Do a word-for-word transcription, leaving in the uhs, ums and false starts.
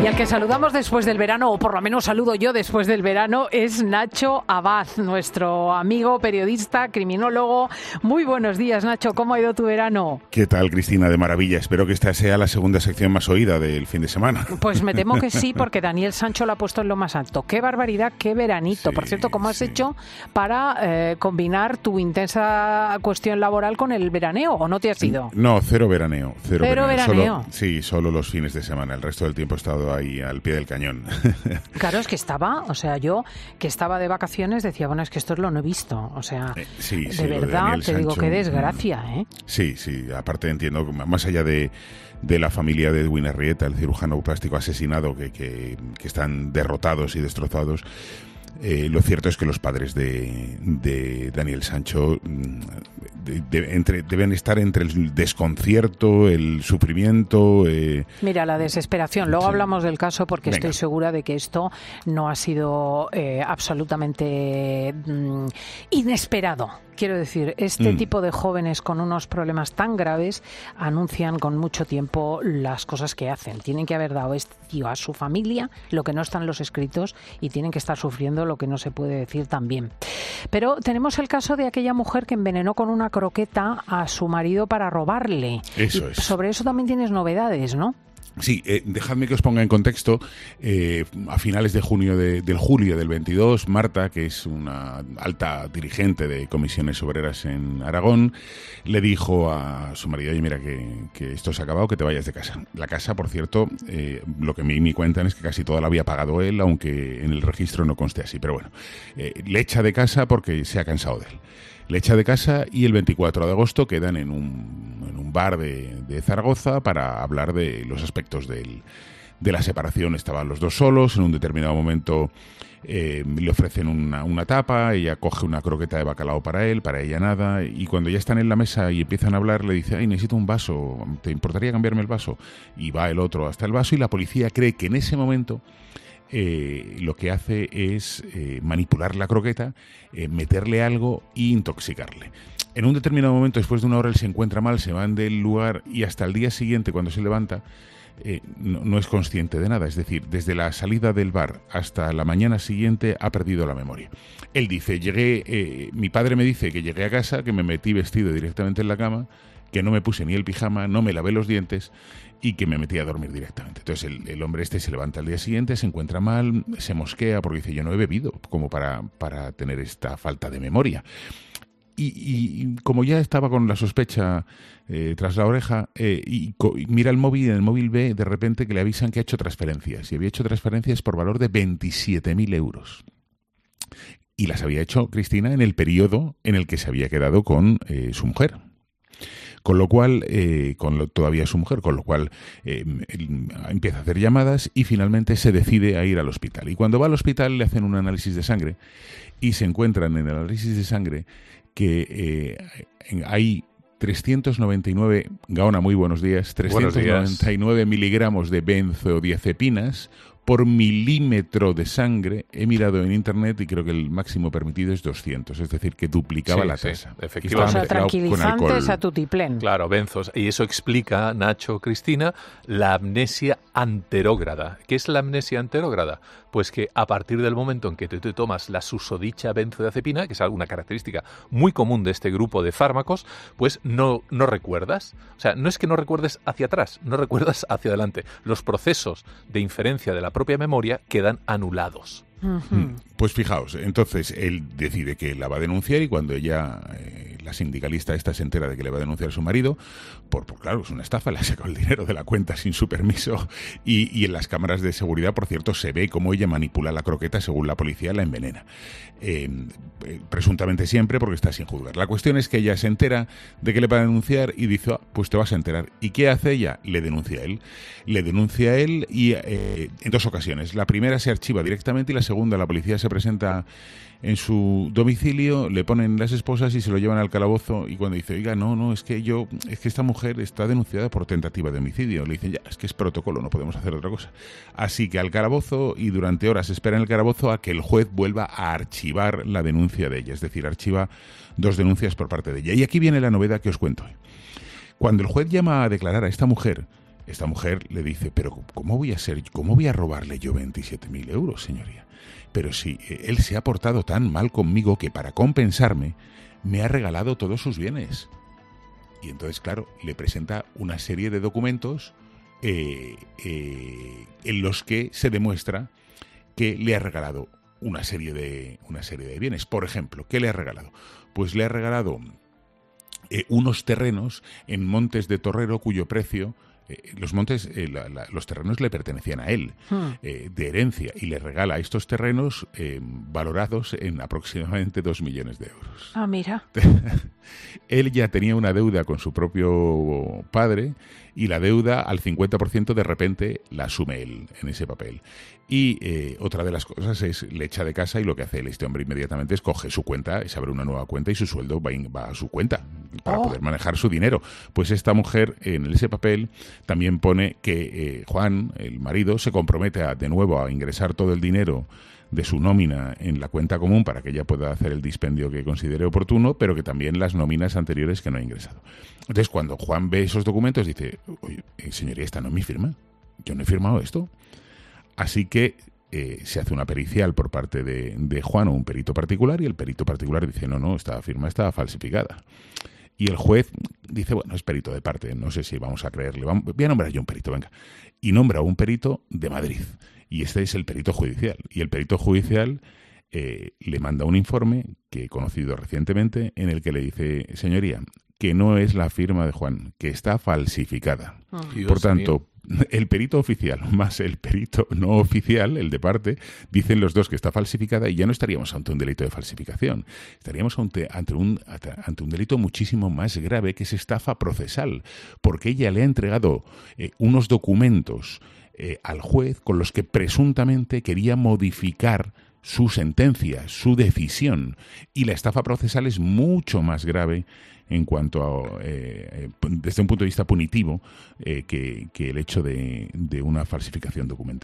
Y al que saludamos después del verano, o por lo menos saludo yo después del verano, es Nacho Abad, nuestro amigo, periodista, criminólogo. Muy buenos días, Nacho. ¿Cómo ha ido tu verano? ¿Qué tal, Cristina? De maravilla. Espero que esta sea la segunda sección más oída del fin de semana. Pues me temo que sí, porque Daniel Sancho lo ha puesto en lo más alto. ¡Qué barbaridad, qué veranito! Sí, por cierto, ¿cómo has sí. hecho para eh, combinar tu intensa cuestión laboral con el veraneo? ¿O no te has ido? No, cero veraneo. Cero, Cero veraneo. veraneo. Solo, sí, solo los fines de semana. El resto del tiempo he estado ahí al pie del cañón. Claro, es que estaba, o sea, yo que estaba de vacaciones decía, bueno, es que esto lo no he visto. O sea, Eh, sí, de sí, lo de verdad, Daniel te digo, Sancho, qué desgracia, ¿eh? Sí, sí. Aparte entiendo, más allá de, de la familia de Edwin Arrieta, el cirujano plástico asesinado, que, que, que están derrotados y destrozados, Eh, lo cierto es que los padres de, de Daniel Sancho de, de, entre, deben estar entre el desconcierto, el sufrimiento. Eh, Mira, la desesperación. Luego sí. hablamos del caso porque Venga. estoy segura de que esto no ha sido eh, absolutamente mm, inesperado. Quiero decir, este mm. tipo de jóvenes con unos problemas tan graves anuncian con mucho tiempo las cosas que hacen. Tienen que haber dado este tío a su familia lo que no está en los escritos y tienen que estar sufriendo lo que no se puede decir también. Pero tenemos el caso de aquella mujer que envenenó con una croqueta a su marido para robarle. Eso y es. Sobre eso también tienes novedades, ¿no? Sí, eh, dejadme que os ponga en contexto. Eh, a finales de junio de, del julio del veintidós, Marta, que es una alta dirigente de comisiones obreras en Aragón, le dijo a su marido, oye, mira, que, que esto se ha acabado, que te vayas de casa. La casa, por cierto, eh, lo que me, me cuentan es que casi toda la había pagado él, aunque en el registro no conste así. Pero bueno, eh, le echa de casa porque se ha cansado de él. Le echa de casa y el veinticuatro de agosto quedan en un, en un bar de, de Zaragoza para hablar de los aspectos del, de la separación. Estaban los dos solos, en un determinado momento eh, le ofrecen una, una tapa, ella coge una croqueta de bacalao para él, para ella nada, y cuando ya están en la mesa y empiezan a hablar le dice, ay, necesito un vaso, ¿te importaría cambiarme el vaso? Y va el otro hasta el vaso y la policía cree que en ese momento Eh, lo que hace es eh, manipular la croqueta, eh, meterle algo e intoxicarle. En un determinado momento, después de una hora, él se encuentra mal, se van del lugar y hasta el día siguiente, cuando se levanta, eh, no, no es consciente de nada. Es decir, desde la salida del bar hasta la mañana siguiente ha perdido la memoria. Él dice, llegué, eh, mi padre me dice que llegué a casa, que me metí vestido directamente en la cama, que no me puse ni el pijama, no me lavé los dientes y que me metí a dormir directamente. Entonces el, el hombre este se levanta al día siguiente, se encuentra mal, se mosquea porque dice, yo no he bebido como para, para tener esta falta de memoria. Y, y, y como ya estaba con la sospecha eh, tras la oreja, eh, y, co- y mira el móvil y en el móvil ve de repente que le avisan que ha hecho transferencias. Y había hecho transferencias por valor de veintisiete mil euros. Y las había hecho, Cristina, en el periodo en el que se había quedado con eh, su mujer. Con lo cual, eh, con lo, todavía su mujer, con lo cual eh, empieza a hacer llamadas y finalmente se decide a ir al hospital. Y cuando va al hospital le hacen un análisis de sangre y se encuentran en el análisis de sangre que eh, hay trescientos noventa y nueve, Gaona, muy buenos días, trescientos noventa y nueve miligramos de benzodiazepinas por milímetro de sangre. He mirado en internet y creo que el máximo permitido es doscientos, es decir, que duplicaba sí, la sí, tasa. efectivamente. O sea, tranquilizantes a tutiplén. Claro, benzos. Y eso explica, Nacho, Cristina, la amnesia anterógrada. ¿Qué es la amnesia anterógrada? Pues que a partir del momento en que te, te tomas la susodicha benzodiazepina, que es una característica muy común de este grupo de fármacos, pues no, no recuerdas. O sea, no es que no recuerdes hacia atrás, no recuerdas hacia adelante. Los procesos de inferencia de la propia memoria quedan anulados. Uh-huh. Pues fijaos, entonces él decide que la va a denunciar y cuando ella, eh, la sindicalista esta, se entera de que le va a denunciar a su marido, por, por claro, es una estafa, le ha sacado el dinero de la cuenta sin su permiso y, y en las cámaras de seguridad, por cierto, se ve cómo ella manipula la croqueta, según la policía, la envenena. Eh, eh, presuntamente siempre porque está sin juzgar. La cuestión es que ella se entera de que le va a denunciar y dice, ah, pues te vas a enterar. ¿Y qué hace ella? Le denuncia a él. Le denuncia a él y eh, en dos ocasiones. La primera se archiva directamente y la segunda, la policía se presenta en su domicilio, le ponen las esposas y se lo llevan al calabozo y cuando dice, oiga, no, no, es que yo, es que esta mujer está denunciada por tentativa de homicidio, le dicen, ya, es que es protocolo, no podemos hacer otra cosa. Así que al calabozo y durante horas espera en el calabozo a que el juez vuelva a archivar la denuncia de ella, es decir, archiva dos denuncias por parte de ella. Y aquí viene la novedad que os cuento hoy. Cuando el juez llama a declarar a esta mujer, esta mujer le dice, pero ¿cómo voy a ser, cómo voy a robarle yo veintisiete mil euros, señoría? Pero si él se ha portado tan mal conmigo que para compensarme me ha regalado todos sus bienes. Y entonces, claro, le presenta una serie de documentos eh, eh, en los que se demuestra que le ha regalado una serie de una serie de bienes. Por ejemplo, ¿qué le ha regalado? Pues le ha regalado eh, unos terrenos en Montes de Torrero cuyo precio, eh, los montes, eh, la, la, los terrenos le pertenecían a él, hmm. eh, de herencia, y le regala estos terrenos eh, valorados en aproximadamente dos millones de euros. Ah, mira. Él ya tenía una deuda con su propio padre y la deuda al cincuenta por ciento de repente la asume él en ese papel. Y eh, otra de las cosas es, le echa de casa y lo que hace este hombre inmediatamente es coge su cuenta, se abre una nueva cuenta y su sueldo va, in, va a su cuenta para oh. poder manejar su dinero. Pues esta mujer en ese papel también pone que eh, Juan, el marido, se compromete a, de nuevo a ingresar todo el dinero de su nómina en la cuenta común para que ella pueda hacer el dispendio que considere oportuno, pero que también las nóminas anteriores que no ha ingresado. Entonces, cuando Juan ve esos documentos, dice, oye, señoría, esta no es mi firma, yo no he firmado esto. Así que eh, se hace una pericial por parte de, de Juan o un perito particular, y el perito particular dice, no, no, esta firma está falsificada. Y el juez dice, bueno, es perito de parte, no sé si vamos a creerle, vamos, voy a nombrar yo un perito, venga. Y nombra a un perito de Madrid. Y este es el perito judicial. Y el perito judicial eh, le manda un informe que he conocido recientemente en el que le dice, señoría, que no es la firma de Juan, que está falsificada. Oh. Por tanto, mío. El perito oficial más el perito no oficial, el de parte, dicen los dos que está falsificada y ya no estaríamos ante un delito de falsificación. Estaríamos ante, ante, un, ante un delito muchísimo más grave, que es estafa procesal, porque ella le ha entregado eh, unos documentos Eh, al juez con los que presuntamente quería modificar su sentencia, su decisión, y la estafa procesal es mucho más grave en cuanto a, eh, desde un punto de vista punitivo, eh, que, que el hecho de, de una falsificación documental.